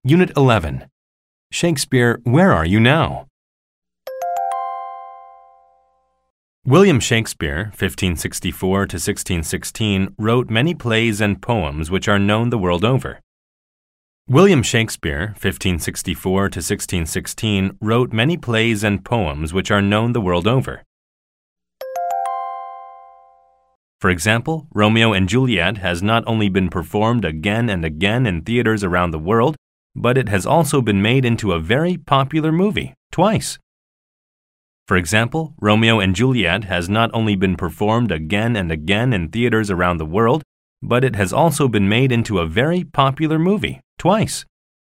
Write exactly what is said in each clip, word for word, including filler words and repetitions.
Unit eleven. Shakespeare, Where Are You Now? William Shakespeare, fifteen sixty-four to sixteen sixteen, wrote many plays and poems which are known the world over. William Shakespeare, fifteen sixty-four to sixteen sixteen, wrote many plays and poems which are known the world over. For example, Romeo and Juliet has not only been performed again and again in theaters around the world, but it has also been made into a very popular movie, twice. For example, Romeo and Juliet has not only been performed again and again in theaters around the world, but it has also been made into a very popular movie, twice.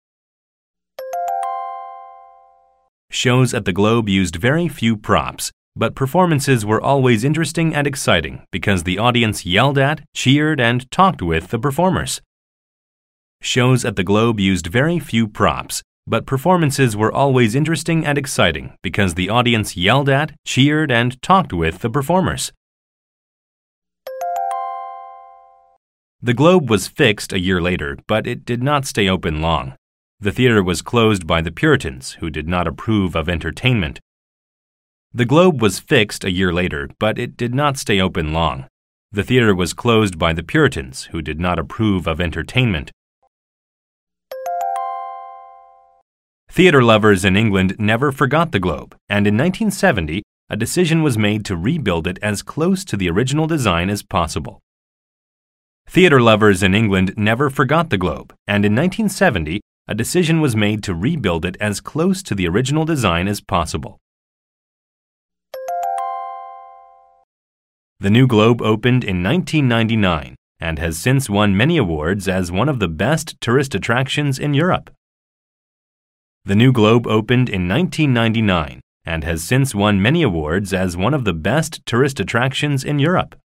Shows at the Globe used very few props, but performances were always interesting and exciting because the audience yelled at, cheered, and talked with the performers. Shows at the Globe used very few props, but performances were always interesting and exciting because the audience yelled at, cheered, and talked with the performers. The Globe was fixed a year later, but it did not stay open long. The theater was closed by the Puritans, who did not approve of entertainment. The Globe was fixed a year later, but it did not stay open long. The theater was closed by the Puritans, who did not approve of entertainment. Theater lovers in England never forgot the Globe, and in nineteen seventy, a decision was made to rebuild it as close to the original design as possible. Theater lovers in England never forgot the Globe, and in nineteen seventy, a decision was made to rebuild it as close to the original design as possible. The new Globe opened in nineteen ninety-nine and has since won many awards as one of the best tourist attractions in Europe. The new Globe opened in nineteen ninety-nine and has since won many awards as one of the best tourist attractions in Europe.